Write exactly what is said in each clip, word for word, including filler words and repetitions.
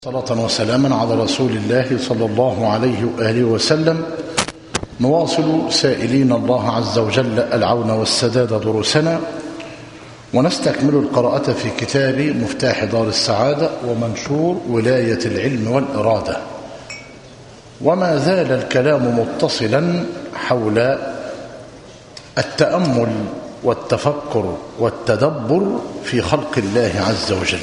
صلاة وسلاما على رسول الله صلى الله عليه وآله وسلم. نواصل سائلين الله عز وجل العون والسداد دروسنا، ونستكمل القراءة في كتاب مفتاح دار السعادة ومنشور ولاية العلم والإرادة. وما زال الكلام متصلا حول التأمل والتفكر والتدبر في خلق الله عز وجل.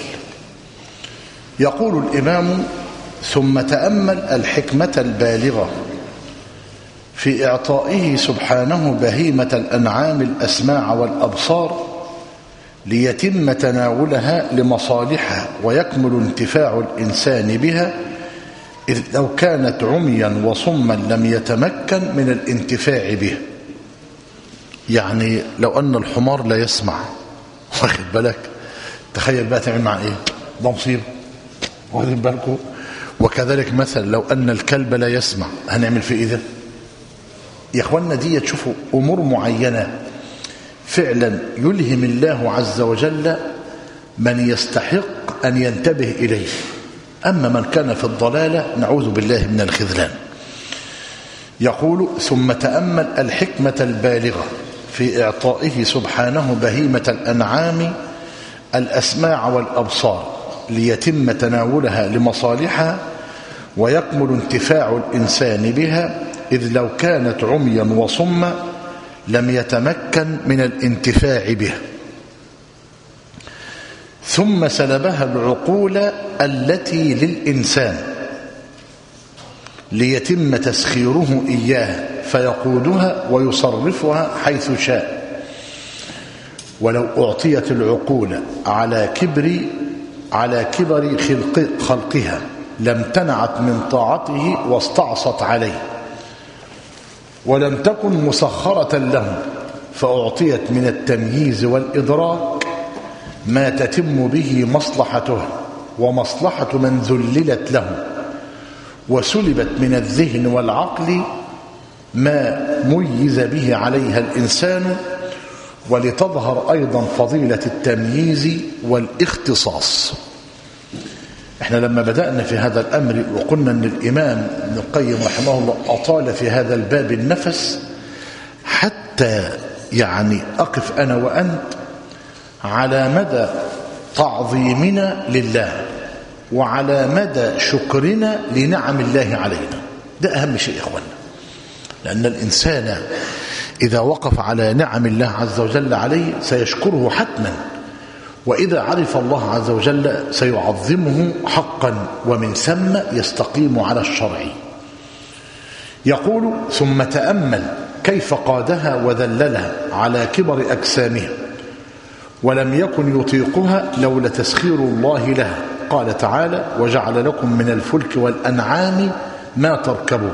يقول الإمام: ثم تأمل الحكمة البالغة في إعطائه سبحانه بهيمة الأنعام الأسماع والأبصار ليتم تناولها لمصالحها ويكمل انتفاع الإنسان بها، إذ لو كانت عميا وصما لم يتمكن من الانتفاع بها. يعني لو أن الحمار لا يسمع، واخد بالك، تخيل بقى تعمل مع إيه؟ ده مصيبة، واخدين بالكم؟ وكذلك مثلا لو أن الكلب لا يسمع، هنعمل فيه إيه ده؟ يا إخواننا دي تشوفوا أمور معينة فعلا يلهم الله عز وجل من يستحق أن ينتبه إليه. أما من كان في الضلالة نعوذ بالله من الخذلان. يقول: ثم تأمل الحكمة البالغة في إعطائه سبحانه بهيمة الأنعام الأسماع والأبصار ليتم تناولها لمصالحها ويكمل انتفاع الإنسان بها، إذ لو كانت عميا وصما لم يتمكن من الانتفاع بها. ثم سلبها العقول التي للإنسان ليتم تسخيره إياها فيقودها ويصرفها حيث شاء. ولو أعطيت العقول على كبر على كبر خلق خلقها لم تنعت من طاعته واستعصت عليه، ولم تكن مسخرة لهم، فأعطيت من التمييز والإدراك ما تتم به مصلحتها ومصلحة من ذللت له، وسلبت من الذهن والعقل ما ميز به عليها الإنسان، ولتظهر أيضا فضيلة التمييز والاختصاص. احنا لما بدأنا في هذا الأمر وقلنا أن الإمام ابن القيم رحمه الله أطال في هذا الباب النفس حتى يعني أقف أنا وأنت على مدى تعظيمنا لله وعلى مدى شكرنا لنعم الله علينا. ده أهم شيء يا إخوانا، لأن الإنسان إذا وقف على نعم الله عز وجل عليه سيشكره حتما، وإذا عرف الله عز وجل سيعظمه حقا، ومن ثم يستقيم على الشرع. يقول: ثم تأمل كيف قادها وذللها على كبر أجسامها ولم يكن يطيقها لولا تسخير الله لها. قال تعالى: وجعل لكم من الفلك والأنعام ما تركبون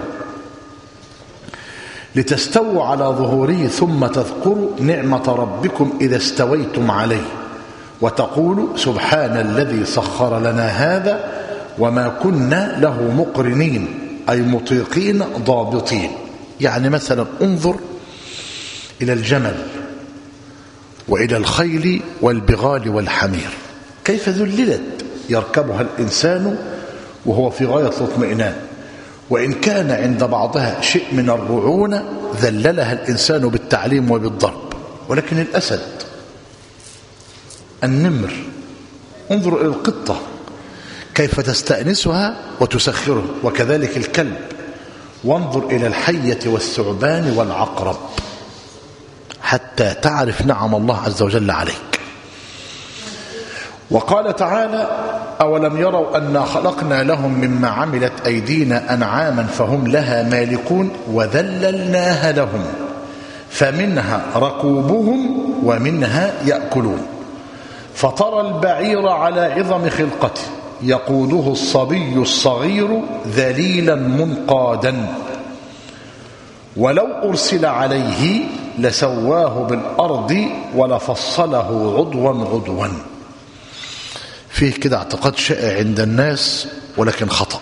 لتستووا على ظهوره ثم تذكروا نعمة ربكم إذا استويتم عليه وتقولوا سبحان الذي سخر لنا هذا وما كنا له مقرنين، أي مطيقين ضابطين. يعني مثلا انظر إلى الجمل وإلى الخيل والبغال والحمير كيف ذللت يركبها الإنسان وهو في غاية الاطمئنان، وإن كان عند بعضها شيء من الرعونة ذللها الإنسان بالتعليم وبالضرب. ولكن الأسد، النمر، انظر إلى القطة كيف تستأنسها وتسخرها، وكذلك الكلب، وانظر إلى الحية والثعبان والعقرب حتى تعرف نعم الله عز وجل عليك. وقال تعالى: أولم يروا أنا خلقنا لهم مما عملت أيدينا أنعاما فهم لها مالكون وذللناها لهم فمنها ركوبهم ومنها يأكلون فترى البعير على عظم خلقته يقوده الصبي الصغير ذليلا منقادا ولو أرسل عليه لسواه بالأرض ولفصله عضوا عضوا. فيه كده اعتقاد شائع عند الناس ولكن خطأ.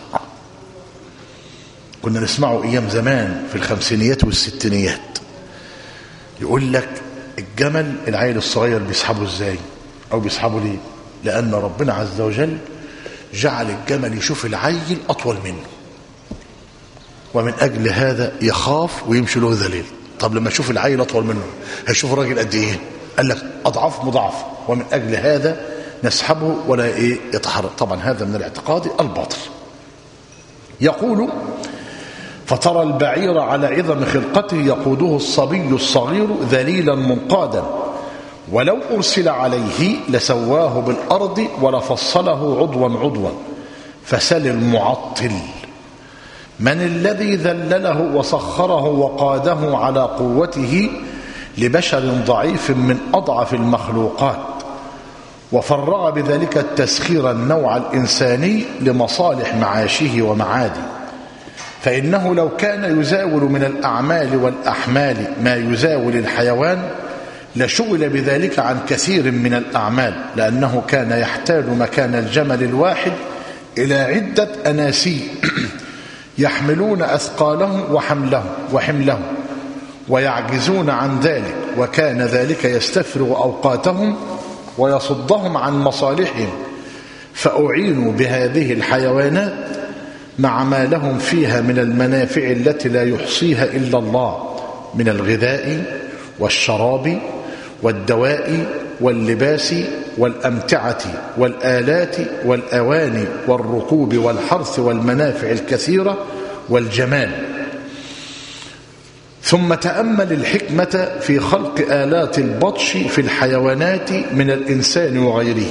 كنا نسمعه أيام زمان في الخمسينيات والستينيات، يقول لك الجمل العيل الصغير بيسحبه ازاي أو بيسحبه ليه؟ لأن ربنا عز وجل جعل الجمل يشوف العيل أطول منه، ومن أجل هذا يخاف ويمشي له ذليل. طب لما يشوف العيل أطول منه هيشوف الراجل قد إيه؟ قال لك أضعاف مضاعف، ومن أجل هذا نسحبه ولا إيه يتحرك. طبعا هذا من الاعتقاد الباطل. يقول فترى البعير على عظم خلقته يقوده الصبي الصغير ذليلا منقادا، ولو أرسل عليه لسواه بالأرض ولفصله عضوا عضوا. فسل المعطل من الذي ذلله وسخره وقاده على قوته لبشر ضعيف من أضعف المخلوقات، وفرغ بذلك التسخير النوع الإنساني لمصالح معاشه ومعاده. فإنه لو كان يزاول من الأعمال والأحمال ما يزاول الحيوان لشغل بذلك عن كثير من الأعمال، لأنه كان يحتاج مكان الجمل الواحد إلى عدة أناسي يحملون أثقاله وحمله وحمله ويعجزون عن ذلك، وكان ذلك يستفرغ أوقاتهم ويصدهم عن مصالحهم، فأعينوا بهذه الحيوانات مع ما لهم فيها من المنافع التي لا يحصيها إلا الله من الغذاء والشراب والدواء واللباس والأمتعة والآلات والأواني والركوب والحرث والمنافع الكثيرة والجمال. ثم تأمل الحكمة في خلق آلات البطش في الحيوانات من الإنسان وغيره.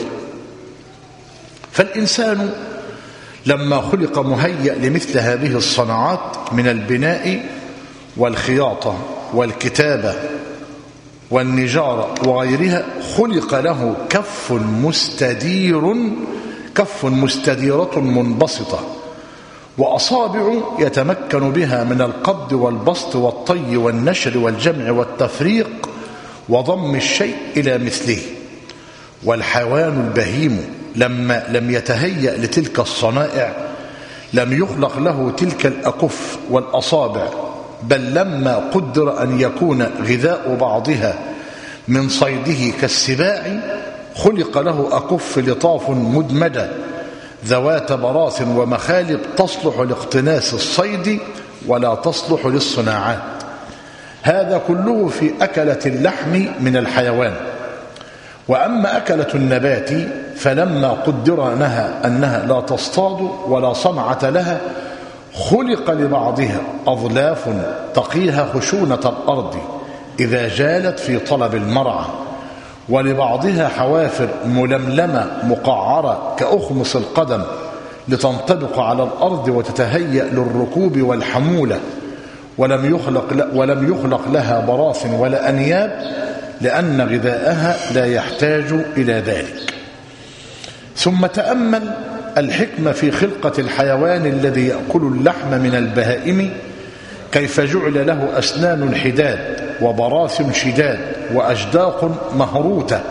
فالإنسان لما خلق مهيأ لمثل هذه الصناعات من البناء والخياطة والكتابة والنجارة وغيرها، خلق له كف مستدير كف مستديرة منبسطة، وأصابع يتمكن بها من القبض والبسط والطي والنشر والجمع والتفريق وضم الشيء إلى مثله. والحيوان البهيم لما لم يتهيأ لتلك الصنائع لم يخلق له تلك الأكف والأصابع، بل لما قدر أن يكون غذاء بعضها من صيده كالسباع خلق له أكف لطاف مدمدة ذوات براث ومخالب تصلح لاقتناس الصيد ولا تصلح للصناعات. هذا كله في أكلة اللحم من الحيوان. وأما أكلة النبات فلما قدر أنها, أنها لا تصطاد ولا صنعة لها خلق لبعضها أظلاف تقيها خشونة الأرض إذا جالت في طلب المرعى، ولبعضها حوافر ململمة مقعرة كأخمص القدم لتنطبق على الأرض وتتهيأ للركوب والحمولة، ولم يخلق, ولم يخلق لها براث ولا أنياب لأن غذاءها لا يحتاج إلى ذلك. ثم تأمل الحكمة في خلقة الحيوان الذي يأكل اللحم من البهائم، كيف جعل له أسنان حداد وبراث شداد وأجداق مهروتة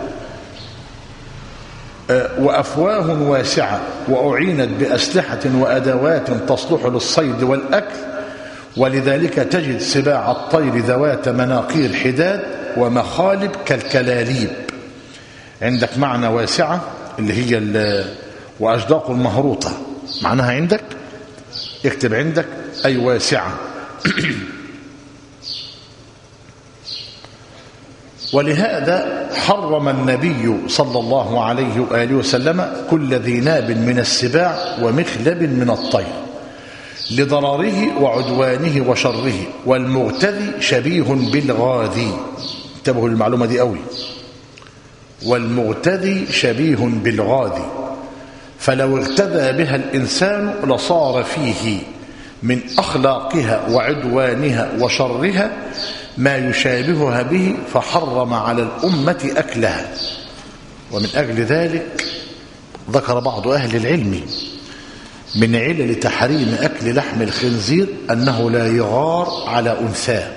وأفواه واسعة، وأعينت بأسلحة وأدوات تصلح للصيد والأكل. ولذلك تجد سباع الطير ذوات مناقير حداد ومخالب كالكلاليب. عندك معنى واسعة اللي هي وأجداق مهروطة، معناها عندك اكتب عندك أي واسعة. ولهذا حرم النبي صلى الله عليه وآله وسلم كل ذي ناب من السباع ومخلب من الطير لضرره وعدوانه وشره. والمغتذي شبيه بالغاذي، انتبهوا للمعلومة دي قوي، والمغتذي شبيه بالغاذي، فلو اغتذى بها الإنسان لصار فيه من أخلاقها وعدوانها وشرها ما يشابهها به، فحرم على الأمة أكلها. ومن أجل ذلك ذكر بعض أهل العلم من علل تحريم أكل لحم الخنزير أنه لا يغار على أنثاه،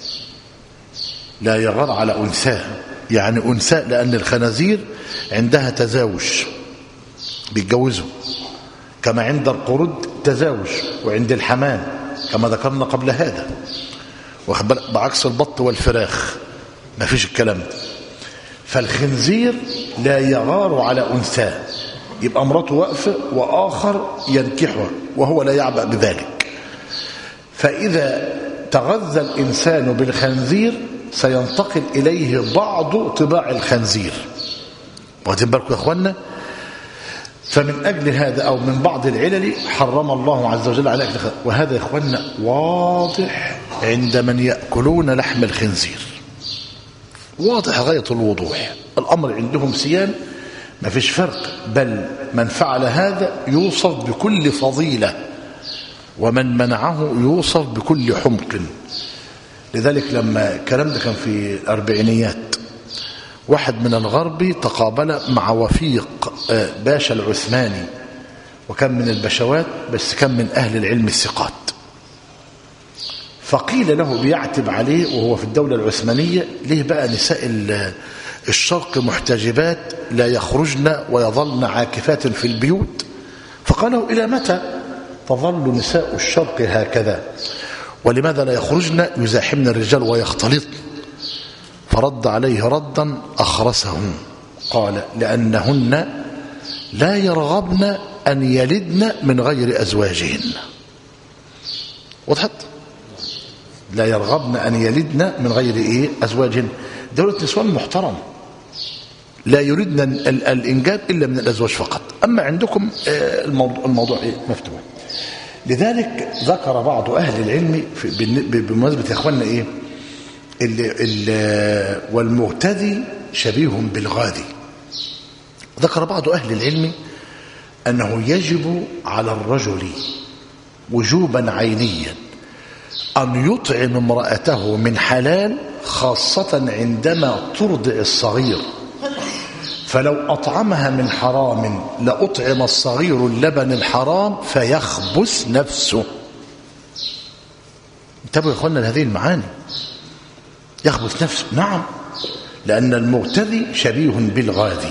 لا يغار على أنثاه، يعني أنثى، لأن الخنازير عندها تزاوج بيتجوزوا، كما عند القرود تزاوج، وعند الحمام كما ذكرنا قبل هذا، بعكس البط والفراخ ما فيش الكلام ده. فالخنزير لا يغار على أنثاه، يبقى مراته واقفة وآخر ينكحها وهو لا يعبأ بذلك. فإذا تغذى الإنسان بالخنزير سينتقل إليه بعض طباع الخنزير. واخدين بالكم يا أخوانا؟ فمن أجل هذا أو من بعض العلل حرم الله عز وجل على أكل الخنزير. وهذا يا أخوانا واضح عند من يأكلون لحم الخنزير، واضح غاية الوضوح. الأمر عندهم سيان، ما فيش فرق، بل من فعل هذا يوصف بكل فضيلة ومن منعه يوصف بكل حمق. لذلك لما الكلام ده كان في الأربعينيات، واحد من الغرب تقابل مع وفيق باشا العثماني، وكان من البشوات بس كان من أهل العلم الثقات. فقيل له بيعتب عليه وهو في الدولة العثمانية، ليه بقى نساء الشرق محتجبات لا يخرجن ويظلن عاكفات في البيوت؟ فقالوا إلى متى تظل نساء الشرق هكذا؟ ولماذا لا يخرجن يزاحمن الرجال ويختلطن؟ فرد عليه ردا أخرسه، قال لأنهن لا يرغبن أن يلدن من غير أزواجهن. وضحت؟ لا يرغبن أن يلدن من غير إيه؟ أزواجهن. دولة نسوان محترم، لا يريدن الإنجاب إلا من الأزواج فقط. أما عندكم الموضوع, الموضوع إيه؟ مفتوح. لذلك ذكر بعض أهل العلم بمناسبة يا أخوانا إيه؟ اللي اللي والمغتدي شبيه بالغادي. ذكر بعض أهل العلم أنه يجب على الرجل وجوبا عينيا أن يطعم امرأته من حلال، خاصة عندما ترضع الصغير. فلو أطعمها من حرام لأطعم الصغير اللبن الحرام فيخبث نفسه. انتبهوا يا أخوانا لهذه المعاني، يخبث نفسه. نعم، لأن المغتذي شبيه بالغادي.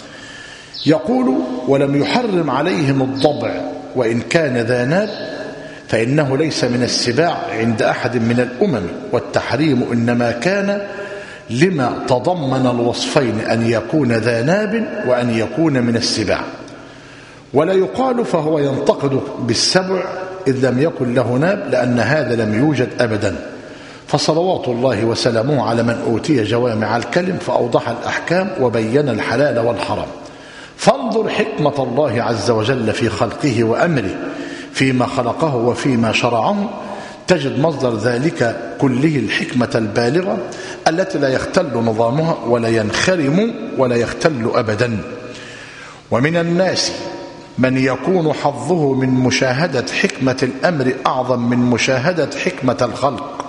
يقول ولم يحرم عليهم الضبع وإن كان ذا ناب، فإنه ليس من السباع عند أحد من الأمم، والتحريم إنما كان لما تضمن الوصفين أن يكون ذا ناب وأن يكون من السباع. ولا يقال فهو ينتقد بالسبع إذ لم يكن له ناب، لأن هذا لم يوجد أبدا. فصلوات الله وسلامه على من أوتي جوامع الكلم فأوضح الأحكام وبين الحلال والحرام. فانظر حكمة الله عز وجل في خلقه وأمره، فيما خلقه وفيما شرعه، تجد مصدر ذلك كله الحكمة البالغة التي لا يختل نظامها ولا ينخرم ولا يختل أبدا. ومن الناس من يكون حظه من مشاهدة حكمة الأمر أعظم من مشاهدة حكمة الخلق،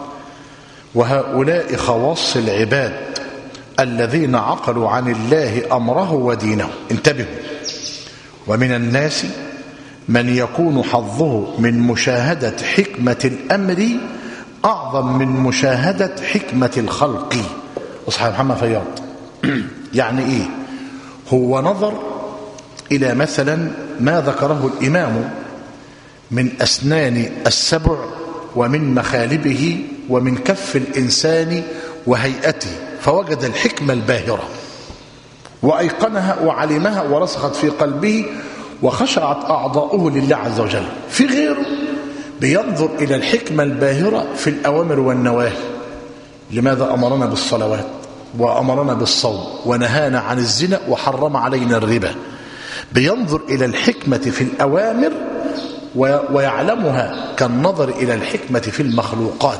وهؤلاء خواص العباد الذين عقلوا عن الله أمره ودينه. انتبهوا. ومن الناس من يكون حظه من مشاهدة حكمة الأمر أعظم من مشاهدة حكمة الخلق. أصحاب محمد فياض يعني إيه؟ هو نظر إلى مثلا ما ذكره الإمام من أسنان السبع ومن مخالبه ومن كف الإنسان وهيئته، فوجد الحكمة الباهرة وأيقنها وعلمها ورسخت في قلبه وخشعت أعضاؤه لله عز وجل. في غيره بينظر إلى الحكمة الباهرة في الأوامر والنواهي. لماذا أمرنا بالصلوات وأمرنا بالصوم ونهانا عن الزنا وحرم علينا الربا؟ بينظر إلى الحكمة في الأوامر ويعلمها كالنظر إلى الحكمة في المخلوقات.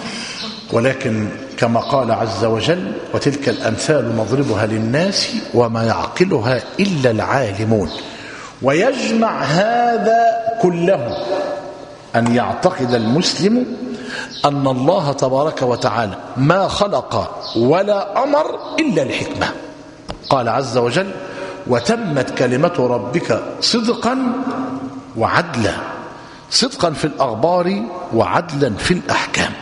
ولكن كما قال عز وجل وتلك الأمثال نضربها للناس وما يعقلها إلا العالمون. ويجمع هذا كله أن يعتقد المسلم أن الله تبارك وتعالى ما خلق ولا أمر إلا الحكمة. قال عز وجل وتمت كلمة ربك صدقا وعدلا، صدقا في الأخبار وعدلا في الأحكام.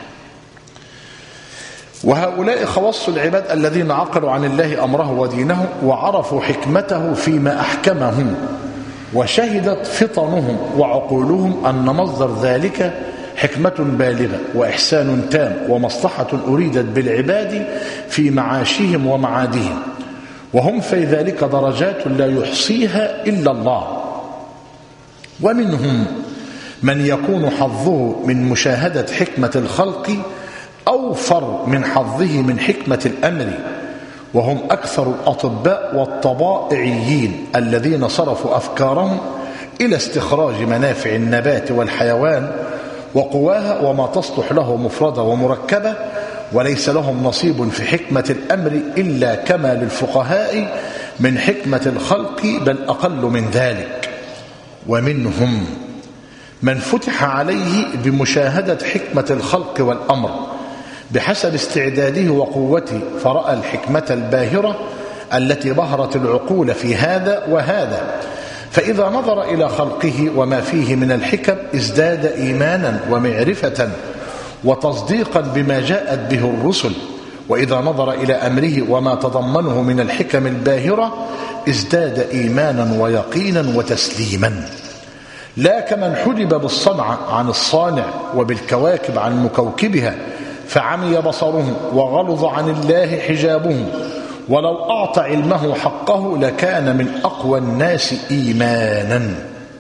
وهؤلاء خواص العباد الذين عقلوا عن الله أمره ودينه وعرفوا حكمته فيما أحكمهم، وشهدت فطنهم وعقولهم أن مصدر ذلك حكمة بالغة وإحسان تام ومصلحة أريدت بالعباد في معاشهم ومعادهم. وهم في ذلك درجات لا يحصيها إلا الله. ومنهم من يكون حظه من مشاهدة حكمة الخلق أوفر من حظه من حكمة الأمر، وهم أكثر الأطباء والطبائعيين الذين صرفوا أفكارهم إلى استخراج منافع النبات والحيوان وقواها وما تصلح له مفردة ومركبة، وليس لهم نصيب في حكمة الأمر إلا كما للفقهاء من حكمة الخلق، بل أقل من ذلك. ومنهم من فتح عليه بمشاهدة حكمة الخلق والأمر بحسب استعداده وقوته، فرأى الحكمة الباهرة التي بهرت العقول في هذا وهذا، فإذا نظر إلى خلقه وما فيه من الحكم ازداد إيمانا ومعرفة وتصديقا بما جاءت به الرسل، وإذا نظر إلى أمره وما تضمنه من الحكم الباهرة ازداد إيمانا ويقينا وتسليما، لا كمن حجب بالصنعة عن الصانع وبالكواكب عن مكوكبها فعمي بصره وغلظ عن الله حجابه، ولو أعطى علمه حقه لكان من أقوى الناس إيمانا.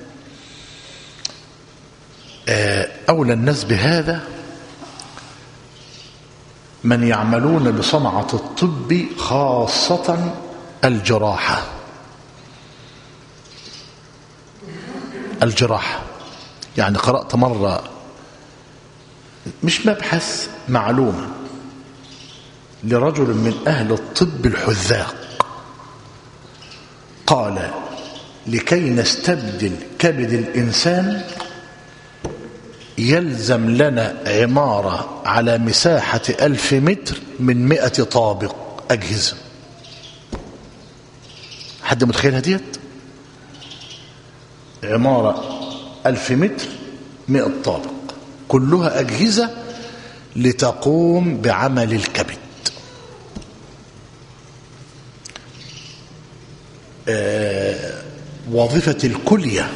أولى الناس بهذا من يعملون بصنعة الطب، خاصة الجراحة. الجراحة يعني قرأت مرة، مش مبحث، معلومة لرجل من أهل الطب الحذاق، قال: لكي نستبدل كبد الإنسان يلزم لنا عمارة على مساحة ألف متر من مئة طابق أجهزة. حد متخيل هديت؟ عمارة ألف متر مئة طابق كلها أجهزة لتقوم بعمل الكبد. آه وظيفة الكلية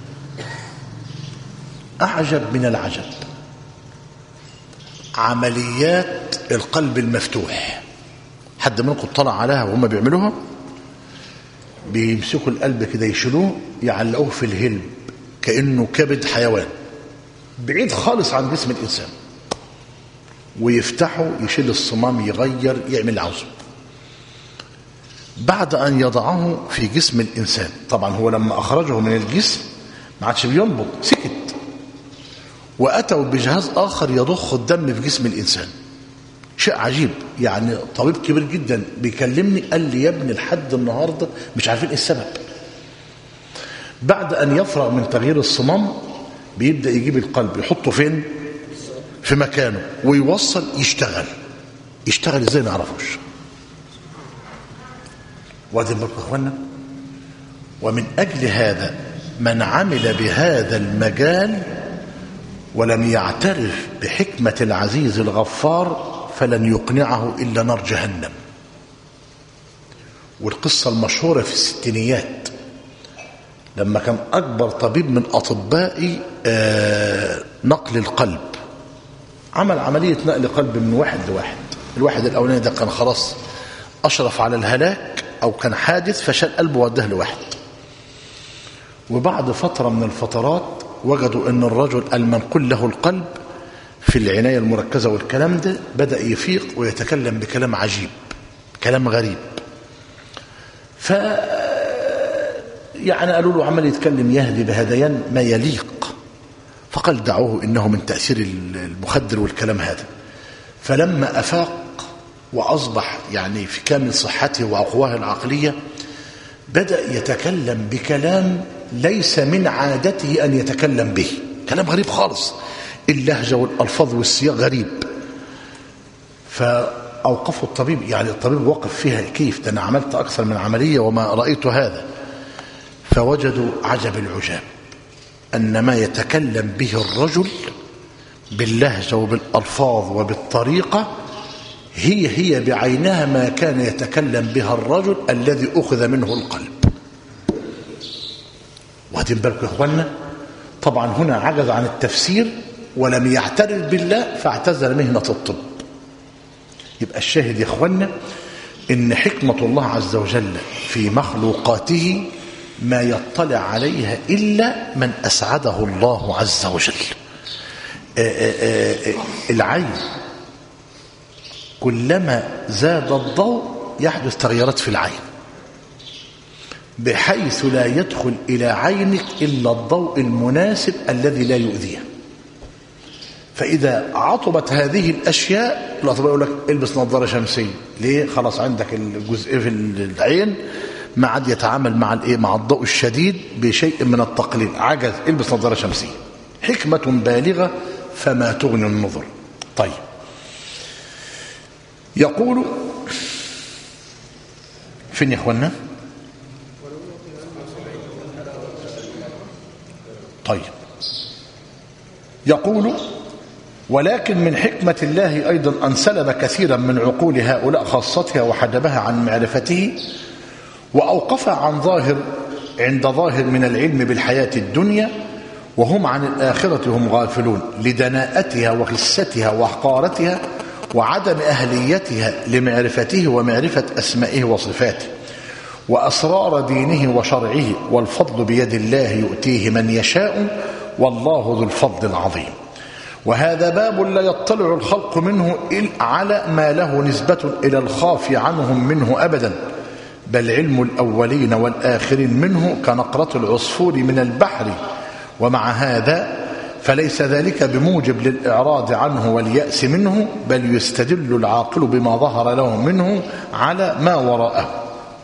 أعجب من العجب. عمليات القلب المفتوح، حد منكم طلع عليها وهم بيعملوها؟ بيمسكوا القلب كده يشيلوه يعلقوه في الهلب كأنه كبد حيوان بعيد خالص عن جسم الإنسان، ويفتحوا يشيل الصمام يغير يعمل اللي عاوزه. بعد أن يضعه في جسم الإنسان، طبعا هو لما أخرجه من الجسم ما عادش بينبض، سكت، وأتوا بجهاز آخر يضخ الدم في جسم الإنسان. شيء عجيب يعني. طبيب كبير جدا بيكلمني قال لي: يا ابني لحد النهاردة مش عارفين إيه السبب. بعد أن يفرغ من تغيير الصمام بيبدأ يجيب القلب يحطه فين؟ في مكانه، ويوصل يشتغل. يشتغل ازاي ما نعرفوش. وادي بالكم يا اخوانا. ومن أجل هذا من عمل بهذا المجال ولم يعترف بحكمة العزيز الغفار فلن يقنعه إلا نار جهنم. والقصة المشهورة في الستينيات لما كان أكبر طبيب من أطباء نقل القلب عمل عملية نقل قلب من واحد لواحد. الواحد الأولاني ده كان خلاص أشرف على الهلاك أو كان حادث، فشال قلبه وده لواحد. وبعد فترة من الفترات وجدوا أن الرجل المنقول له القلب في العناية المركزة والكلام ده بدأ يفيق ويتكلم بكلام عجيب، كلام غريب. ف يعني قالوا له عمل يتكلم يهدي بهذيان ما يليق، فقال دعوه إنه من تأثير المخدر والكلام هذا. فلما أفاق وأصبح يعني في كامل صحته وقواه العقلية بدأ يتكلم بكلام ليس من عادته أن يتكلم به، كلام غريب خالص، اللهجة والألفاظ والسياق غريب. فأوقفوا الطبيب، يعني الطبيب وقف فيها كيف ده، أنا عملت أكثر من عملية وما رأيت هذا. فوجدوا عجب العجاب أن ما يتكلم به الرجل باللهجة وبالألفاظ وبالطريقة هي هي بعينها ما كان يتكلم بها الرجل الذي أخذ منه القلب. واخدين بالكم يا اخوانا؟ طبعا هنا عجز عن التفسير ولم يعترف بالله فاعتزل مهنة الطب. يبقى الشاهد يا اخوانا إن حكمة الله عز وجل في مخلوقاته ما يطلع عليها إلا من أسعده الله عز وجل. العين كلما زاد الضوء يحدث تغيرات في العين، بحيث لا يدخل إلى عينك إلا الضوء المناسب الذي لا يؤذيها. فإذا عطبت هذه الأشياء الأطباء يقول لك البس نظارة شمسية. ليه؟ خلاص عندك الجزء في العين ما عاد يتعامل مع الايه مع الضوء الشديد بشيء من التقليل، عجز، البس نظارة شمسية. حكمة بالغة فما تغني النظر. طيب، يقول فين يا اخوانا؟ طيب، يقول ولكن من حكمة الله أيضا أن سلب كثيرا من عقول هؤلاء خاصتها وحجبها عن معرفته، وأوقف عن ظاهر عند ظاهر من العلم بالحياة الدنيا، وهم عن الآخرة هم غافلون لدناءتها وخستها وحقارتها وعدم أهليتها لمعرفته ومعرفة أسمائه وصفاته وأسرار دينه وشرعه، والفضل بيد الله يؤتيه من يشاء والله ذو الفضل العظيم. وهذا باب لا يطلع الخلق منه على ما له نسبة إلى الخافي عنهم منه أبدا، بل علم الأولين والآخرين منه كنقرة العصفور من البحر. ومع هذا فليس ذلك بموجب للإعراض عنه واليأس منه، بل يستدل العاقل بما ظهر له منه على ما وراءه.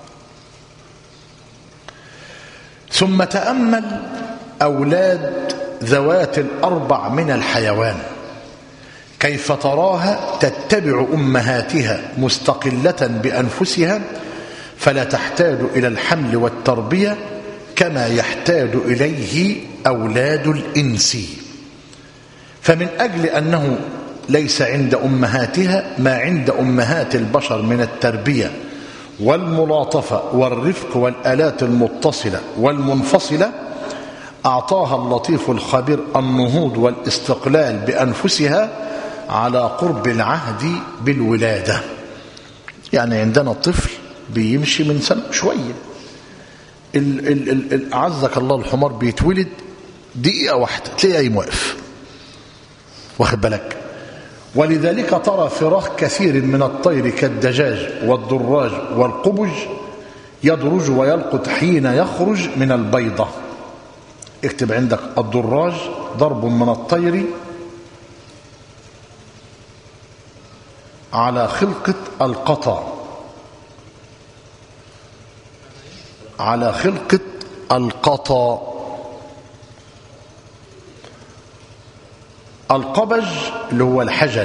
ثم تأمل أولاد ذوات الأربع من الحيوان كيف تراها تتبع أمهاتها مستقلة بأنفسها، فلا تحتاج إلى الحمل والتربية كما يحتاج إليه أولاد الإنس. فمن أجل أنه ليس عند أمهاتها ما عند أمهات البشر من التربية والملاطفة والرفق والآلات المتصلة والمنفصلة، أعطاها اللطيف الخبير النهوض والاستقلال بأنفسها على قرب العهد بالولادة. يعني عندنا الطفل بيمشي من سنة شوية، ال ال ال أعزك الله الحمار بيتولد دقيقة واحدة تلاقيه موقف، واخد بالك. ولذلك ترى فراخ كثير من الطير كالدجاج والدراج والقبج يدرج ويلقط حين يخرج من البيضة. اكتب عندك الدراج ضرب من الطير على خلقة القطا، على خلقة القطا. القبج اللي هو الحجل.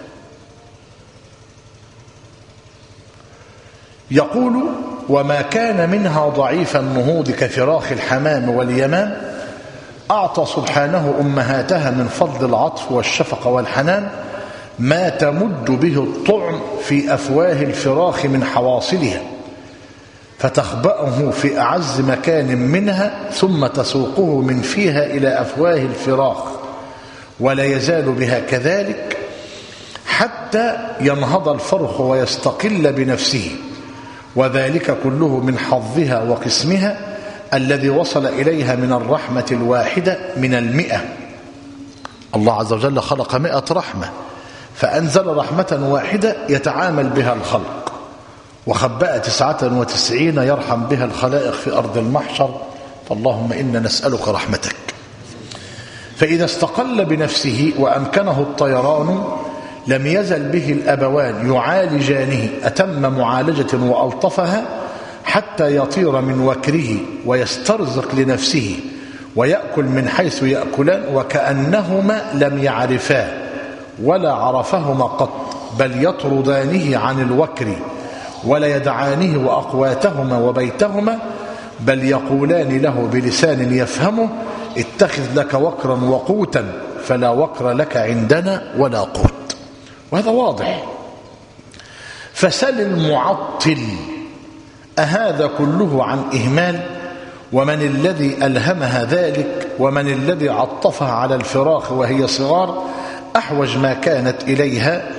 يقول وما كان منها ضعيف النهوض كفراخ الحمام واليمام أعطى سبحانه أمهاتها من فضل العطف والشفقة والحنان ما تمد به الطعم في أفواه الفراخ من حواصلها، فتخبأه في أعز مكان منها ثم تسوقه من فيها إلى أفواه الفراخ، ولا يزال بها كذلك حتى ينهض الفرخ ويستقل بنفسه، وذلك كله من حظها وقسمها الذي وصل إليها من الرحمة الواحدة من المئة. الله عز وجل خلق مئة رحمة فأنزل رحمة واحدة يتعامل بها الخلق، وخبأ تسعة وتسعين يرحم بها الخلائق في أرض المحشر. فاللهم إنا نسألك رحمتك. فإذا استقل بنفسه وأمكنه الطيران لم يزل به الأبوان يعالجانه أتم معالجة وألطفها حتى يطير من وكره ويسترزق لنفسه ويأكل من حيث يأكلان، وكأنهما لم يعرفاه ولا عرفهما قط، بل يطردانه عن الوكر ولا يدعانه وأقواتهما وبيتهما، بل يقولان له بلسان يفهمه اتخذ لك وكرا وقوتا فلا وكر لك عندنا ولا قوت. وهذا واضح. فسل المعطل أهذا كله عن إهمال؟ ومن الذي ألهمها ذلك؟ ومن الذي عطفها على الفراخ وهي صغار أحوج ما كانت إليها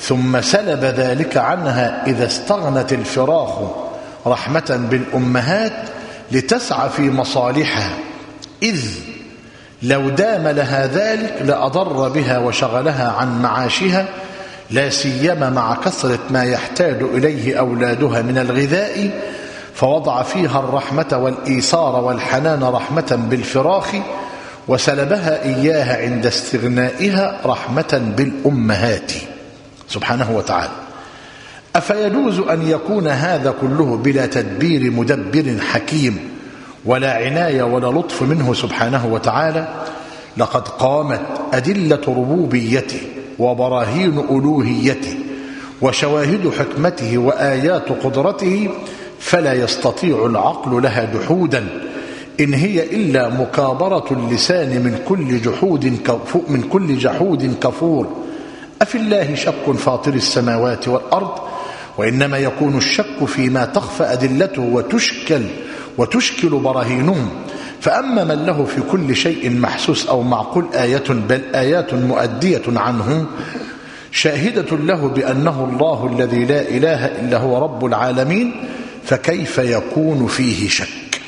ثم سلب ذلك عنها إذا استغنت الفراخ رحمة بالأمهات لتسعى في مصالحها، إذ لو دام لها ذلك لأضر بها وشغلها عن معاشها، لا سيما مع كثرة ما يحتاج إليه أولادها من الغذاء، فوضع فيها الرحمة والإيثار والحنان رحمة بالفراخ، وسلبها إياها عند استغنائها رحمة بالأمهات سبحانه وتعالى. أفيجوز أن يكون هذا كله بلا تدبير مدبر حكيم ولا عناية ولا لطف منه سبحانه وتعالى؟ لقد قامت أدلة ربوبيته وبراهين ألوهيته وشواهد حكمته وآيات قدرته، فلا يستطيع العقل لها جحودا، إن هي إلا مكابرة اللسان من كل جحود من كل جحود كفور. أفي الله شك فاطر السماوات والأرض؟ وإنما يكون الشك فيما تخفى أدلته وتشكل وتشكل براهينهم. فأما من له في كل شيء محسوس أو معقول آية، بل آيات مؤدية عنه شاهدة له بأنه الله الذي لا إله إلا هو رب العالمين، فكيف يكون فيه شك؟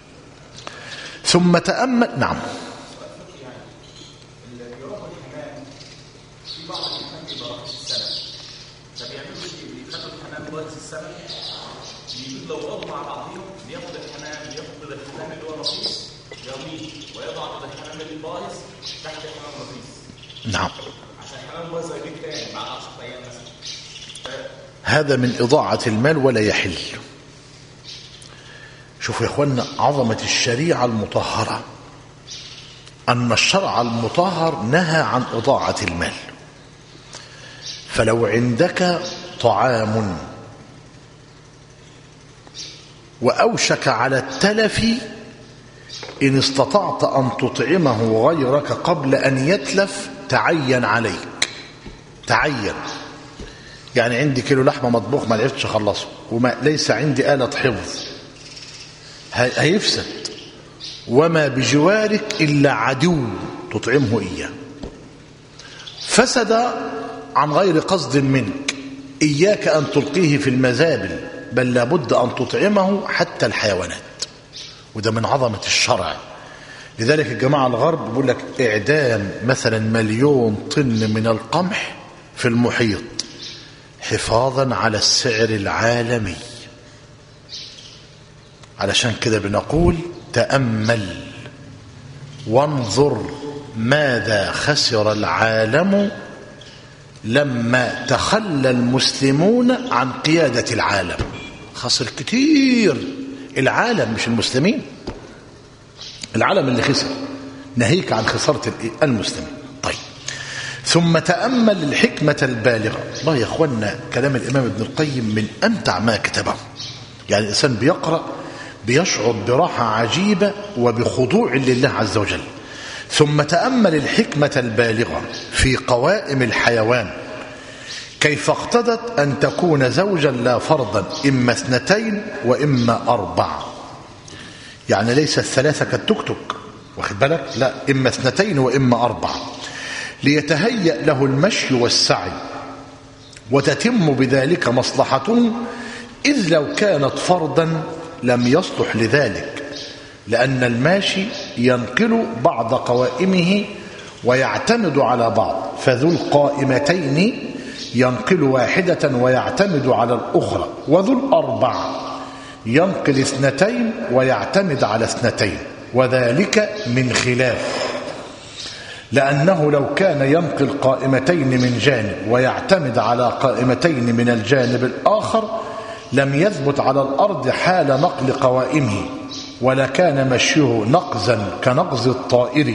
ثم تأمل. نعم. نعم. هذا من إضاعة المال ولا يحل. شوفوا يا إخوانا عظمة الشريعة المطهرة، أن الشرع المطهر نهى عن إضاعة المال. فلو عندك طعام وأوشك على التلف، إن استطعت أن تطعمه غيرك قبل أن يتلف تعين عليك، تعين. يعني عندي كيلو لحمة مطبوخ ما عرفتش أخلصه وما ليس عندي آلة حفظ، هيفسد. وما بجوارك إلا عدو تطعمه إياه، فسد عن غير قصد منك، إياك أن تلقيه في المزابل، بل لابد أن تطعمه حتى الحيوانات. وده من عظمة الشرع. لذلك الجماعة الغرب بيقول لك إعدام مثلا مليون طن من القمح في المحيط حفاظا على السعر العالمي. علشان كده بنقول تأمل وانظر ماذا خسر العالم لما تخلى المسلمون عن قيادة العالم. خسر كتير العالم، مش المسلمين، العالم اللي خسر، ناهيك عن خسارة المسلمين. طيب، ثم تأمل الحكمة البالغة. الله يا أخوانا كلام الإمام ابن القيم من أمتع ما كتبه. يعني الإنسان بيقرأ بيشعر براحة عجيبة وبخضوع لله عز وجل. ثم تأمل الحكمة البالغة في قوائم الحيوان، كيف اقتضت أن تكون زوجا لا فرضا، إما اثنتين وإما أربع. يعني ليس الثلاثة كالتكتك، واخد بالك؟ لا، إما اثنتين وإما أربع، ليتهيأ له المشي والسعي وتتم بذلك مصلحته. إذ لو كانت فرضا لم يصلح لذلك، لأن الماشي ينقل بعض قوائمه ويعتمد على بعض، فذو القائمتين ينقل واحدة ويعتمد على الأخرى، وذو الأربع ينقل اثنتين ويعتمد على اثنتين، وذلك من خلاف. لأنه لو كان ينقل قائمتين من جانب ويعتمد على قائمتين من الجانب الآخر لم يثبت على الأرض حال نقل قوائمه، ولا كان مشيه نقزا كنقز الطائر،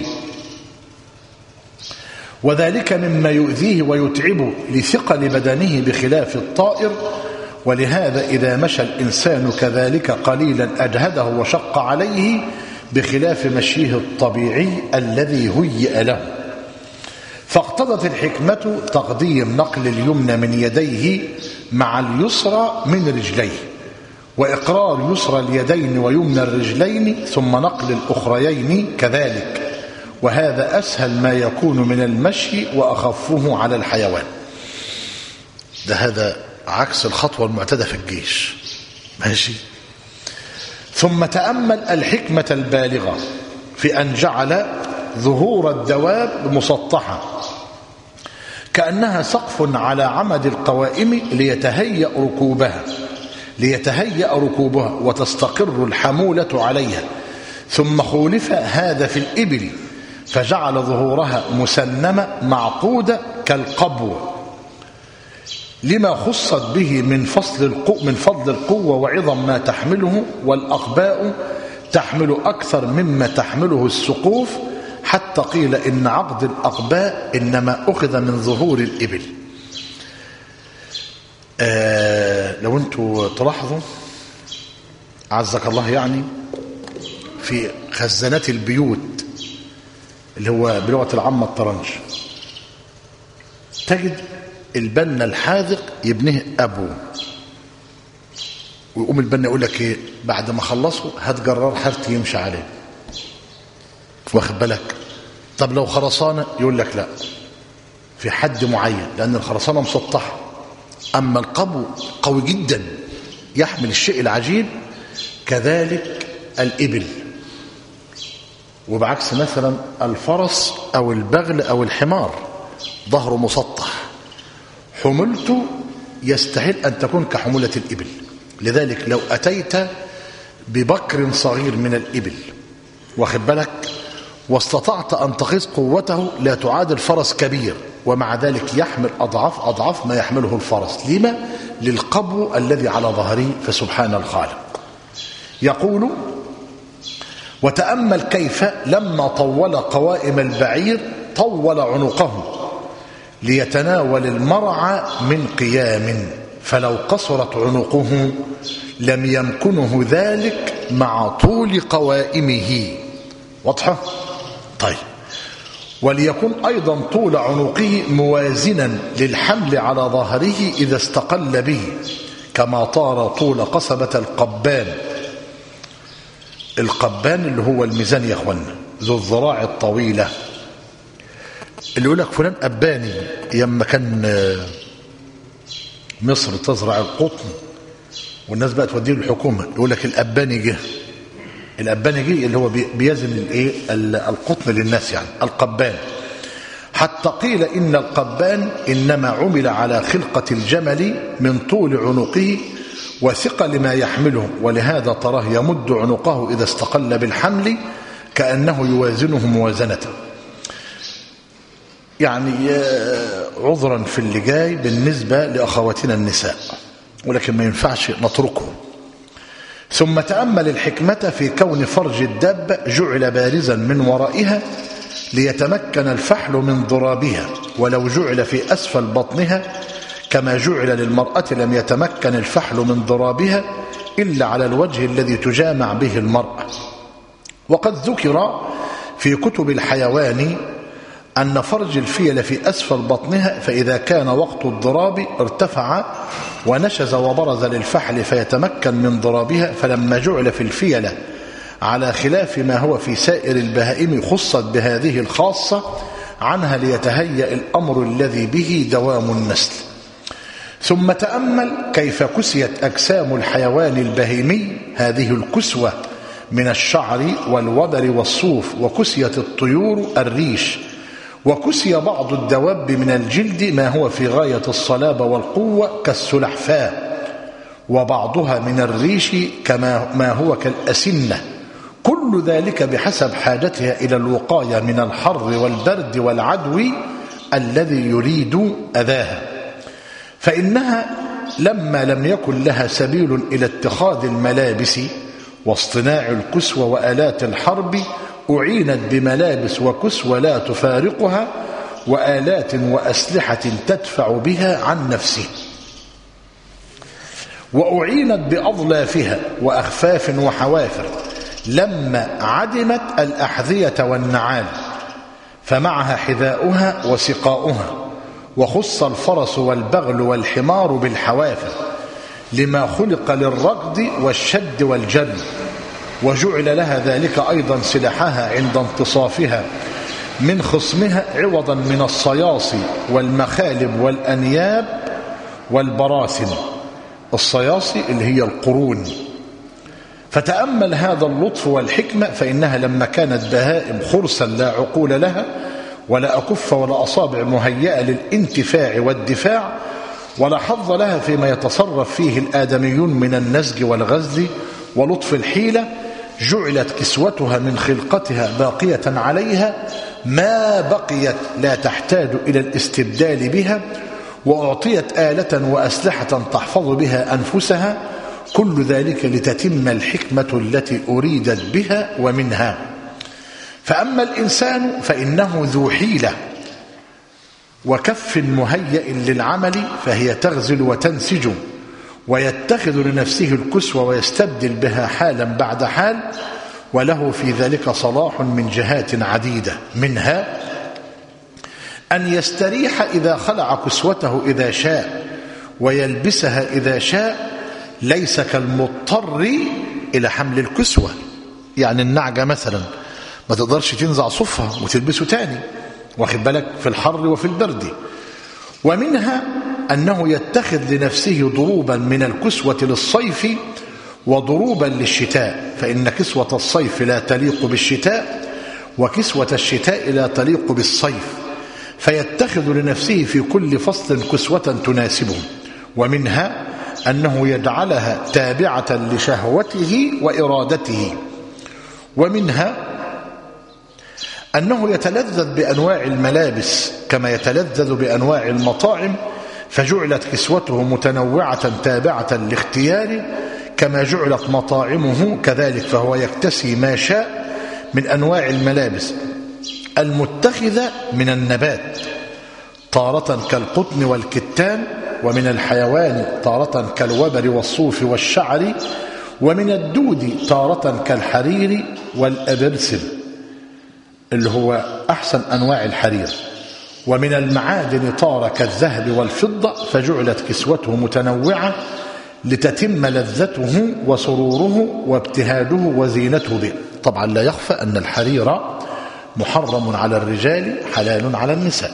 وذلك مما يؤذيه ويتعبه لثقل بدنه بخلاف الطائر. ولهذا إذا مشى الإنسان كذلك قليلا أجهده وشق عليه، بخلاف مشيه الطبيعي الذي هيئ له. فاقتضت الحكمة تقديم نقل اليمنى من يديه مع اليسرى من رجليه، وإقرار يسرى اليدين ويمنى الرجلين، ثم نقل الأخريين كذلك، وهذا أسهل ما يكون من المشي وأخفه على الحيوان. ده هذا عكس الخطوة المعتادة في الجيش. ماشي. ثم تأمل الحكمة البالغة في أن جعل ظهور الدواب مسطحة كأنها سقف على عمد القوائم ليتهيأ ركوبها ليتهيأ ركوبها وتستقر الحمولة عليها، ثم خولف هذا في الإبل فجعل ظهورها مسنمة معقودة كالقبو لما خصت به من فصل القوة من فضل القوة وعظم ما تحمله، والأقباء تحمل أكثر مما تحمله السقوف، حتى قيل إن عقد الأقباء إنما أخذ من ظهور الإبل. آه لو أنتوا تلاحظوا عزك الله، يعني في خزانات البيوت اللي هو بلغة العامة الطرنج، تجد البنا الحاذق يبنيه أبوه، ويقوم البنا يقول لك إيه بعد ما خلصوا هات جرار حارتي يمشي عليه، واخد بالك؟ طب لو خرسانة يقول لك لا، في حد معين، لأن الخرسانة مسطحة، أما القبو قوي جدا يحمل الشيء العجيب. كذلك الإبل، وبعكس مثلا الفرس أو البغل أو الحمار ظهره مسطح، حملته يستحيل أن تكون كحمولة الإبل. لذلك لو أتيت ببكر صغير من الإبل، واخد بالك، واستطعت أن تقيس قوته لا تعادل فرس كبير، ومع ذلك يحمل أضعاف أضعاف ما يحمله الفرس. لما؟ للقبو الذي على ظهره، فسبحان الخالق. يقول: وتأمل كيف لما طول قوائم البعير طول عنقه ليتناول المرعى من قيام، فلو قصرت عنقه لم يمكنه ذلك مع طول قوائمه. واضحة؟ طيب. وليكن أيضا طول عنقه موازنا للحمل على ظهره إذا استقل به، كما طار طول قصبة القبان. القبان اللي هو الميزان يا اخوانا، ذو الذراع الطويلة، اللي يقول لك فلان أباني. يما كان مصر تزرع القطن والناس بقى توديه للحكومة، يقول لك الأباني جه. الأباني جه اللي هو بيزن الايه القطن للناس، يعني القبان. حتى قيل إن القبان إنما عمل على خلقة الجمل من طول عنقه وثقل ما يحمله، ولهذا تراه يمد عنقه إذا استقل بالحمل كأنه يوازنه موازنة. يعني عذرا في اللي جاي بالنسبة لأخواتنا النساء، ولكن ما ينفعش نتركه. ثم تأمل الحكمة في كون فرج الدابة جعل بارزا من ورائها ليتمكن الفحل من ضرابها، ولو جعل في أسفل بطنها كما جعل للمرأة لم يتمكن الفحل من ضرابها إلا على الوجه الذي تجامع به المرأة. وقد ذكر في كتب الحيوان أن فرج الفيل في أسفل بطنها، فإذا كان وقت الضراب ارتفع ونشز وبرز للفحل فيتمكن من ضرابها، فلما جعل في الفيلة على خلاف ما هو في سائر البهائم خصت بهذه الخاصة عنها ليتهيأ الأمر الذي به دوام النسل. ثم تأمل كيف كسيت أجسام الحيوان البهيمي هذه الكسوة من الشعر والوبر والصوف، وكسيت الطيور الريش، وكسي بعض الدواب من الجلد ما هو في غاية الصلابة والقوة كالسلحفاة، وبعضها من الريش كما ما هو كالأسنة، كل ذلك بحسب حاجتها إلى الوقاية من الحر والبرد والعدو الذي يريد أذاها. فإنها لما لم يكن لها سبيل إلى اتخاذ الملابس واصطناع الكسوة وآلات الحرب، أعينت بملابس وكسوة لا تفارقها وآلات وأسلحة تدفع بها عن نفسه، وأعينت بأضلافها وأخفاف وحوافر لما عدمت الأحذية والنعال، فمعها حذاؤها وسقاؤها. وخص الفرس والبغل والحمار بالحوافر لما خلق للركض والشد والجري، وجعل لها ذلك أيضا سلاحها عند انتصافها من خصمها عوضا من الصياص والمخالب والأنياب، والبراسن. الصياصي اللي هي القرون. فتأمل هذا اللطف والحكمة، فإنها لما كانت بهائم خرسا لا عقول لها ولا أكف ولا أصابع مهيئة للانتفاع والدفاع، ولا حظ لها فيما يتصرف فيه الآدميون من النزج والغزل ولطف الحيلة، جعلت كسوتها من خلقتها باقية عليها ما بقيت لا تحتاج إلى الاستبدال بها، وأعطيت آلة وأسلحة تحفظ بها أنفسها، كل ذلك لتتم الحكمة التي أريدت بها ومنها. فأما الإنسان فإنه ذو حيلة وكف مهيئ للعمل، فهي تغزل وتنسج ويتخذ لنفسه الكسوة ويستبدل بها حالا بعد حال، وله في ذلك صلاح من جهات عديدة، منها أن يستريح إذا خلع كسوته إذا شاء ويلبسها إذا شاء، ليس كالمضطر إلى حمل الكسوة. يعني النعجة مثلا ما تقدرش تنزع صفها وتلبسه تاني، واخد بالك، في الحر وفي البرد. ومنها أنه يتخذ لنفسه ضروبا من الكسوة للصيف وضروبا للشتاء، فإن كسوة الصيف لا تليق بالشتاء وكسوة الشتاء لا تليق بالصيف، فيتخذ لنفسه في كل فصل كسوة تناسبه. ومنها أنه يجعلها تابعة لشهوته وإرادته. ومنها أنه يتلذذ بأنواع الملابس كما يتلذذ بأنواع المطاعم، فجعلت كسوته متنوعة تابعة لاختياره، كما جعلت مطاعمه كذلك، فهو يكتسي ما شاء من أنواع الملابس المتخذة من النبات تارة كالقطن والكتان، ومن الحيوان تارة كالوبر والصوف والشعر، ومن الدود تارة كالحرير والأبرسل اللي هو أحسن أنواع الحرير، ومن المعادن طار كالذهب والفضة، فجعلت كسوته متنوعة لتتم لذته وسروره وابتهاجه وزينته به. طبعا لا يخفى أن الحرير محرم على الرجال حلال على النساء.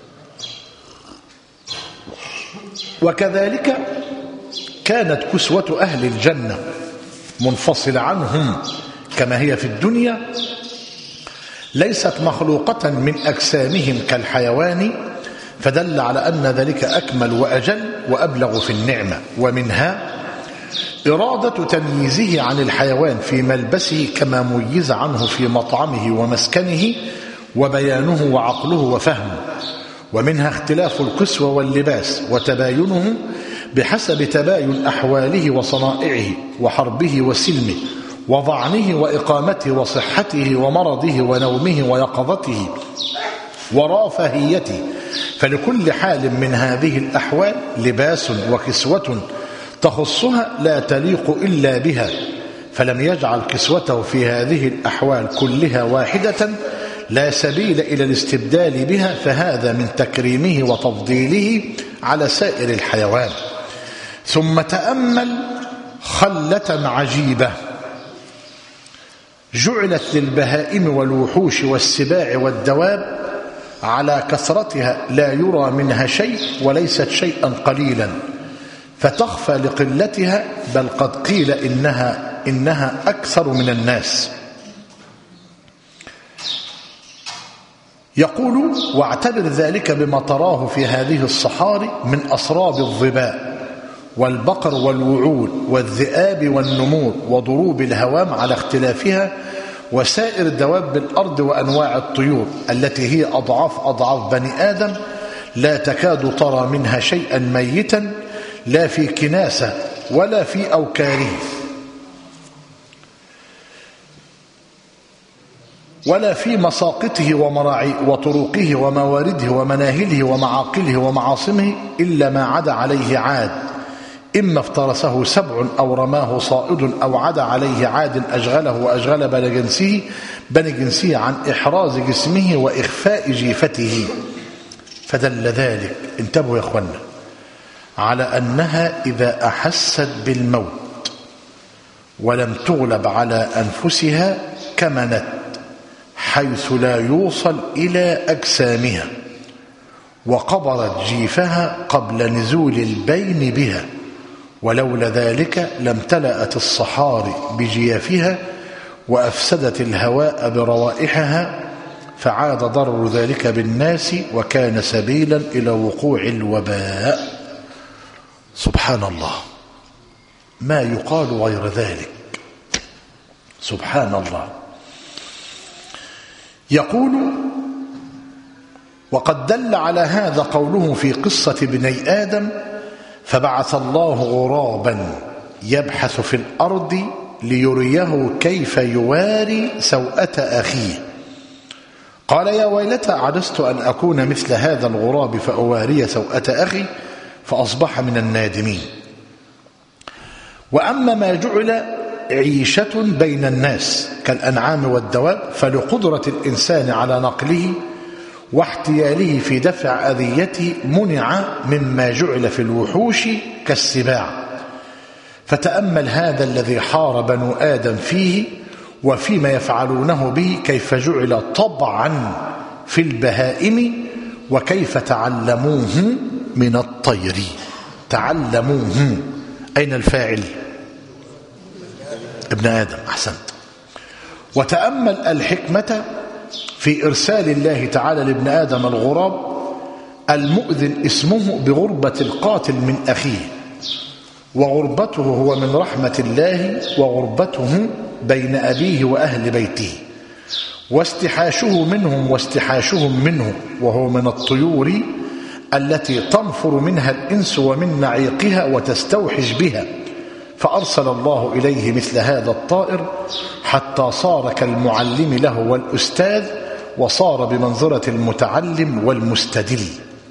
وكذلك كانت كسوة أهل الجنة منفصلة عنهم كما هي في الدنيا، ليست مخلوقة من أجسامهم كالحيوان، فدل على أن ذلك أكمل وأجل وأبلغ في النعمة. ومنها إرادة تمييزه عن الحيوان في ملبسه كما ميز عنه في مطعمه ومسكنه، وبيانه وعقله وفهمه. ومنها اختلاف الكسوة واللباس وتباينه بحسب تباين أحواله وصنائعه وحربه وسلمه وضعنه وإقامته وصحته ومرضه ونومه ويقظته ورافهيته، فلكل حال من هذه الأحوال لباس وكسوة تخصها لا تليق إلا بها، فلم يجعل كسوته في هذه الأحوال كلها واحدة لا سبيل إلى الاستبدال بها، فهذا من تكريمه وتفضيله على سائر الحيوان. ثم تأمل خلة عجيبة جعلت للبهائم والوحوش والسباع والدواب على كثرتها لا يرى منها شيء وليست شيئا قليلا، فتخفى لقلتها، بل قد قيل إنها, إنها أكثر من الناس. يقول: واعتبر ذلك بما تراه في هذه الصحاري من أسراب الظباء والبقر والوعول والذئاب والنمور وضروب الهوام على اختلافها، وسائر دواب الأرض وأنواع الطيور التي هي أضعاف أضعاف بني آدم، لا تكاد ترى منها شيئا ميتا، لا في كناسة ولا في أوكاره ولا في مساقطه ومراعي وطرقه وموارده ومناهله ومعاقله ومعاصمه، إلا ما عدا عليه عاد، إما افترسه سبع أو رماه صائد أو عدا عليه عاد أشغله وأشغل بني جنسه بني جنسه عن إحراز جسمه وإخفاء جيفته. فدل ذلك، انتبهوا يا أخوانا، على أنها إذا أحست بالموت ولم تغلب على أنفسها كمنت، حيث لا يوصل إلى أجسامها، وقبرت جيفها قبل نزول البين بها، ولولا ذلك لامتلأت الصحاري بجيافها وأفسدت الهواء بروائحها، فعاد ضرر ذلك بالناس وكان سبيلا إلى وقوع الوباء. سبحان الله، ما يقال غير ذلك. سبحان الله. يقول: وقد دل على هذا قوله في قصة ابني آدم: فبعث الله غرابا يبحث في الأرض ليريه كيف يواري سوءة أخيه، قال: يا ويلتى عجزت أن أكون مثل هذا الغراب فأواري سوءة أخي، فأصبح من النادمين. وأما ما جعل عيشة بين الناس كالأنعام والدواب، فلقدرة الإنسان على نقله واحتياله في دفع أذيته منع مما جعل في الوحوش كالسباع. فتأمل هذا الذي حار بنو آدم فيه وفيما يفعلونه به، كيف جعل طبعا في البهائم وكيف تعلموه من الطير. تعلموه، أين الفاعل؟ ابن آدم. أحسنت. وتأمل الحكمة في إرسال الله تعالى لابن آدم الغراب المؤذن اسمه بغربة القاتل من أخيه، وغربته هو من رحمة الله، وغربته بين أبيه وأهل بيته، واستحاشه منهم واستحاشهم منه، وهو من الطيور التي تنفر منها الإنس ومن نعيقها وتستوحش بها، فأرسل الله إليه مثل هذا الطائر حتى صار كالمعلم له والأستاذ، وصار بمنظرة المتعلم والمستدل.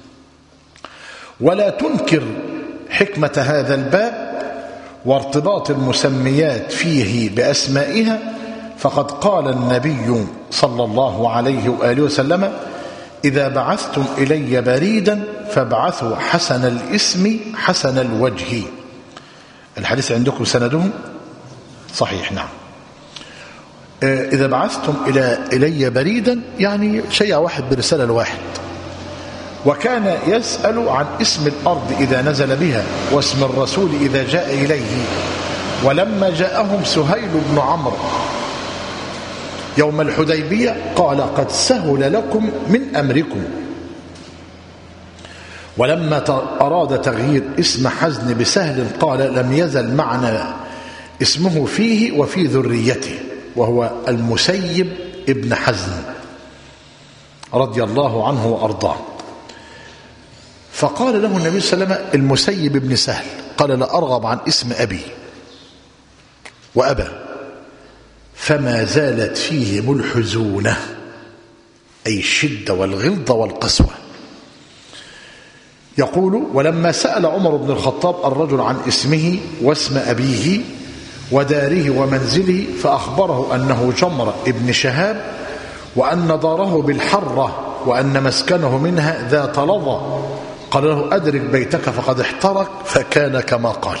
ولا تنكر حكمة هذا الباب وارتباط المسميات فيه بأسمائها، فقد قال النبي صلى الله عليه وآله وسلم: إذا بعثتم إلي بريدا فابعثوا حسن الاسم حسن الوجه. الحديث عندكم سندهم صحيح؟ نعم. إذا بعثتم إلى إلي بريدا يعني شيء واحد برسالة الواحد. وكان يسأل عن اسم الأرض إذا نزل بها واسم الرسول إذا جاء إليه. ولما جاءهم سهيل بن عمرو يوم الحديبية قال: قد سهل لكم من أمركم. ولما أراد تغيير اسم حزن بسهل قال: لم يزل معنا اسمه فيه وفي ذريته، وهو المسيب ابن حزن رضي الله عنه وأرضاه. فقال له النبي صلى الله عليه وسلم: المسيب ابن سهل. قال: لا أرغب عن اسم أبي، وأبى. فما زالت فيهم الحزونة، أي الشدة والغلظة والقسوة. يقول: ولما سأل عمر بن الخطاب الرجل عن اسمه واسم أبيه وداره ومنزله، فأخبره أنه جمرة ابن شهاب، وأن داره بالحرة، وأن مسكنه منها ذات لظى. قال له: أدرك بيتك فقد احترق، فكان كما قال.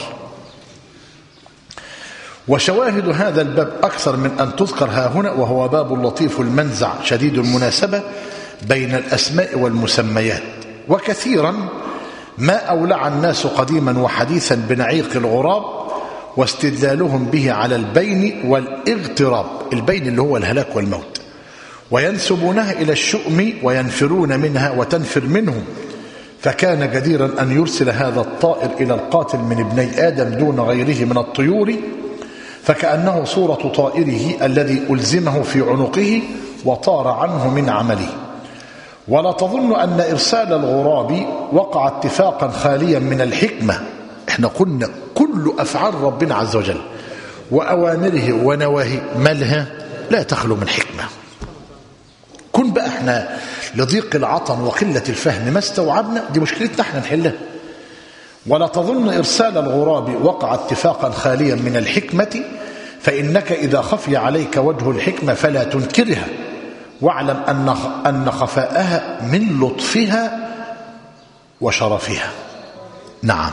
وشواهد هذا الباب أكثر من أن تذكر ها هنا، وهو باب لطيف المنزع شديد المناسبة بين الأسماء والمسميات. وكثيرا ما أولع الناس قديما وحديثا بنعيق الغراب واستدلالهم به على البين والاغتراب، البين اللي هو الهلاك والموت، وينسبونها إلى الشؤم وينفرون منها وتنفر منهم. فكان جديرا أن يرسل هذا الطائر إلى القاتل من ابني آدم دون غيره من الطيور، فكأنه صورة طائره الذي ألزمه في عنقه وطار عنه من عمله. ولا تظن أن إرسال الغراب وقع اتفاقا خاليا من الحكمة. احنا قلنا كل أفعال ربنا عز وجل وأوامره ونواهيه مالها لا تخلو من حكمة. كن بقى احنا لضيق العطن وقلة الفهم ما استوعبنا، دي مشكلتنا احنا نحلها. ولا تظن إرسال الغراب وقع اتفاقا خاليا من الحكمة، فإنك إذا خفي عليك وجه الحكمة فلا تنكرها، واعلم أن أن خفاءها من لطفها وشرفها. نعم،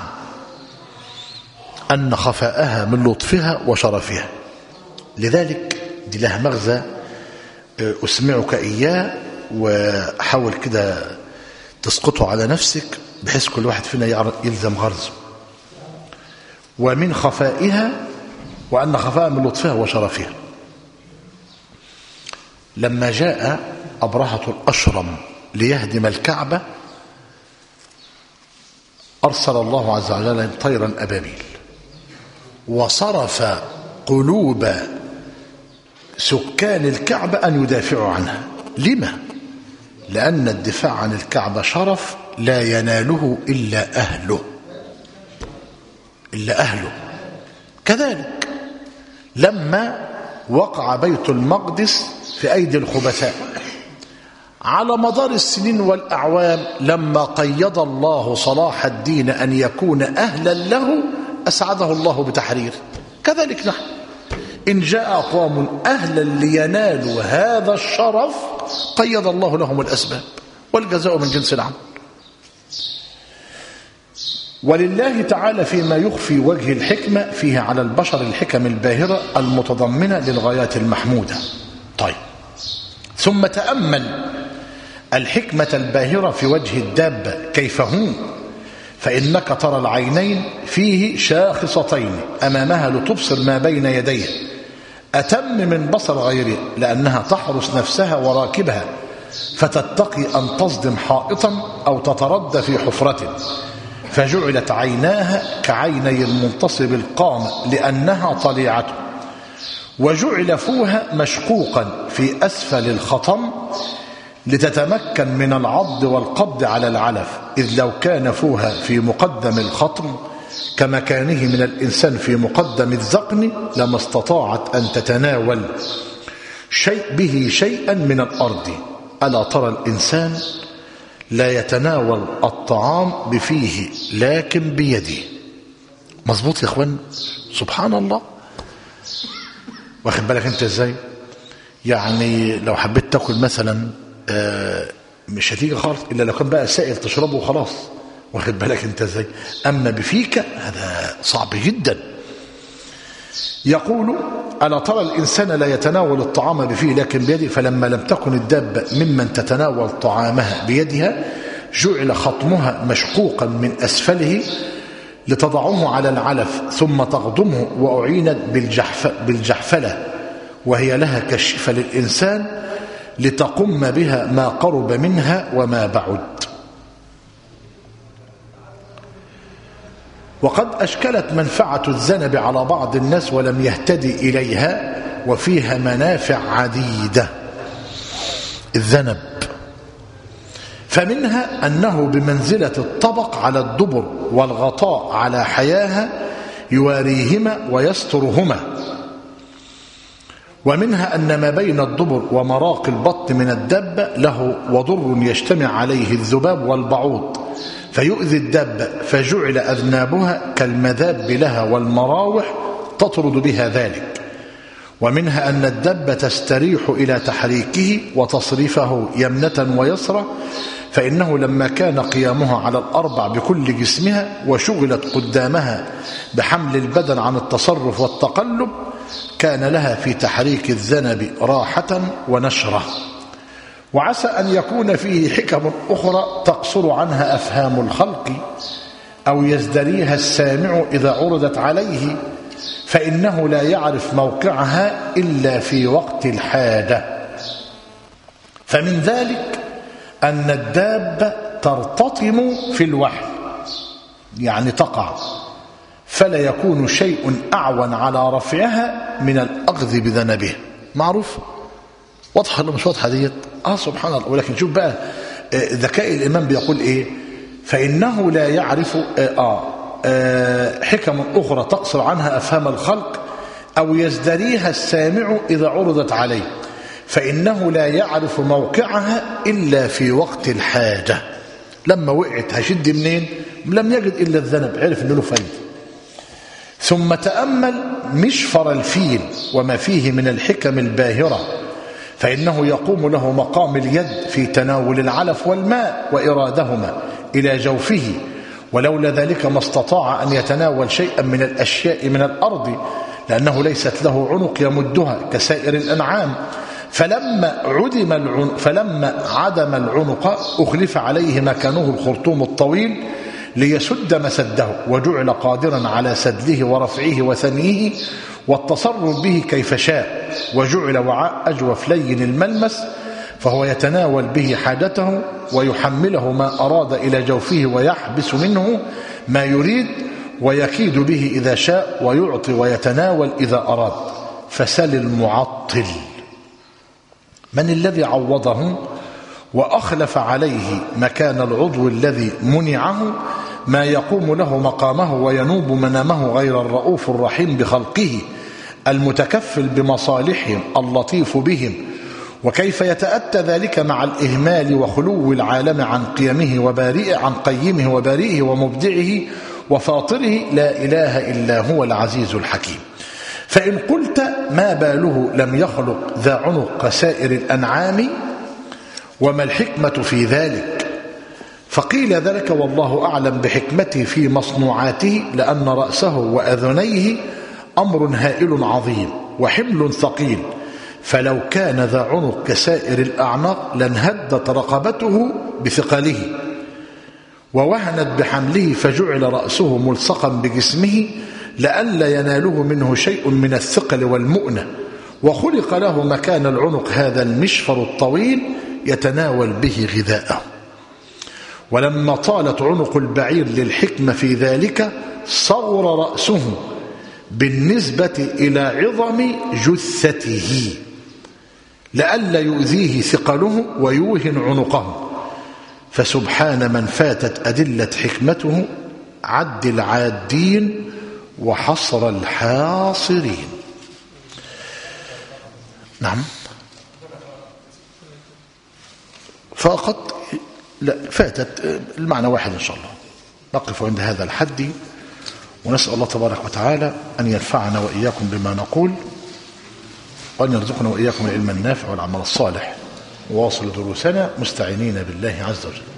أن خفاءها من لطفها وشرفها. لذلك دي لها مغزى أسمعك إياه، وحاول كده تسقطه على نفسك بحيث كل واحد فينا يلزم غرزه. ومن خفائها، وأن خفاء من لطفها وشرفها. لما جاء أبرهة الأشرم ليهدم الكعبة أرسل الله عز وجل طيرا أبابيل وصرف قلوب سكان الكعبة أن يدافعوا عنها. لما؟ لأن الدفاع عن الكعبة شرف لا يناله إلا أهله إلا أهله. كذلك لما وقع بيت المقدس في أيدي الخبثاء على مدار السنين والأعوام، لما قيد الله صلاح الدين أن يكون أهلا له أسعده الله بتحرير. كذلك نحن إن جاء أقوام أهلا لينالوا هذا الشرف قيد الله لهم الأسباب، والجزاء من جنس العمل. ولله تعالى فيما يخفي وجه الحكمة فيه على البشر الحكم الباهرة المتضمنة للغايات المحمودة. طيب، ثم تأمل الحكمة الباهرة في وجه الدابة كيف هو، فإنك ترى العينين فيه شاخصتين أمامها لتبصر ما بين يديه أتم من بصر غيره، لأنها تحرس نفسها وراكبها فتتقي أن تصدم حائطا أو تتردى في حفرة، فجعلت عيناها كعيني المنتصب القام لأنها طليعته، وجعل فوها مشقوقا في أسفل الخطم لتتمكن من العض والقبض على العلف، إذ لو كان فوها في مقدم الخطم كمكانه من الإنسان في مقدم الذقن لما استطاعت أن تتناول شيء به شيئا من الأرض. ألا ترى الإنسان لا يتناول الطعام بفيه لكن بيده. مظبوط يا اخوان؟ سبحان الله. واخد بالك انت ازاي؟ يعني لو حبيت تاكل مثلا آه مش هتيجي خالص الا لو كان بقى سائل تشربه وخلاص. واخد بالك انت ازاي؟ اما بفيك هذا صعب جدا. يقول ألا ترى الإنسان لا يتناول الطعام بفيه لكن بيده، فلما لم تكن الدابة ممن تتناول طعامها بيدها جعل خطمها مشقوقا من أسفله لتضعه على العلف ثم تغضمه، وأعينت بالجحف بالجحفلة وهي لها كشفة للإنسان لتقم بها ما قرب منها وما بعد. وقد أشكلت منفعة الذنب على بعض الناس ولم يهتدي إليها، وفيها منافع عديدة. الذنب فمنها أنه بمنزلة الطبق على الدبر والغطاء على حياها يواريهما ويسترهما. ومنها أن ما بين الدبر ومراق البطن من الدابة له وضر يجتمع عليه الذباب والبعوض فيؤذي الدابة، فجعل أذنابها كالمذاب لها والمراوح تطرد بها ذلك. ومنها أن الدابة تستريح إلى تحريكه وتصريفه يمنة ويسرى، فإنه لما كان قيامها على الأربع بكل جسمها وشغلت قدامها بحمل البدن عن التصرف والتقلب كان لها في تحريك الذنب راحة ونشرة. وعسى أن يكون فيه حكم أخرى تقصر عنها أفهام الخلق أو يزدريها السامع إذا عرضت عليه، فإنه لا يعرف موقعها إلا في وقت الحاجة. فمن ذلك أن الدابة ترتطم في الوحل، يعني تقع، فلا يكون شيء أعون على رفعها من الأخذ بذنبه. معروف؟ واضحة ولا مش واضحة ديت؟ آه سبحان الله. ولكن شوف بقى ذكاء الإمام بيقول إيه؟ فإنه لا يعرف آه, آه حكم أخرى تقصر عنها أفهام الخلق أو يزدريها السامع إذا عرضت عليه، فإنه لا يعرف موقعها إلا في وقت الحاجة. لما وقعت هشد منين؟ لم يجد إلا الذنب، عرف إنه له فايدة. ثم تأمل مشفر الفيل وما فيه من الحكم الباهرة، فإنه يقوم له مقام اليد في تناول العلف والماء وإرادهما إلى جوفه، ولولا ذلك ما استطاع أن يتناول شيئا من الأشياء من الأرض، لأنه ليست له عنق يمدها كسائر الأنعام، فلما عدم العنق فلما عدم العنق أخلف عليه مكانه الخرطوم الطويل ليسد مسده، وجعل قادرا على سدله ورفعه وثنيه والتصرف به كيف شاء، وجعل وعاء أجوف لين الملمس فهو يتناول به حاجته ويحمله ما أراد إلى جوفه ويحبس منه ما يريد ويكيد به إذا شاء ويعطي ويتناول إذا أراد. فسل المعطل من الذي عوضه وأخلف عليه مكان العضو الذي منعه ما يقوم له مقامه وينوب منامه غير الرؤوف الرحيم بخلقه المتكفل بمصالحهم اللطيف بهم. وكيف يتأتى ذلك مع الإهمال وخلو العالم عن قيمه وبارئه عن قيمه وبارئه ومبدعه وفاطره لا إله إلا هو العزيز الحكيم. فإن قلت ما باله لم يخلق ذا عنق كسائر الأنعام وما الحكمة في ذلك؟ فقيل ذلك والله أعلم بحكمته في مصنوعاته، لأن رأسه وأذنيه أمر هائل عظيم وحمل ثقيل، فلو كان ذا عنق كسائر الأعناق لانهدت رقبته بثقله ووهنت بحمله، فجعل رأسه ملصقا بجسمه لئلا يناله منه شيء من الثقل والمؤنة، وخلق له مكان العنق هذا المشفر الطويل يتناول به غذاءه. ولما طالت عنق البعير للحكمة في ذلك صغر رأسه بالنسبة إلى عظم جثته لئلا يؤذيه ثقله ويوهن عنقه. فسبحان من فاتت أدلة حكمته عد العادين وحصر الحاصرين. نعم فقط لا فاتت المعنى واحد إن شاء الله. نقف عند هذا الحد ونسأل الله تبارك وتعالى أن ينفعنا وإياكم بما نقول، وأن يرزقنا وإياكم العلم النافع والعمل الصالح، وواصل دروسنا مستعينين بالله عز وجل.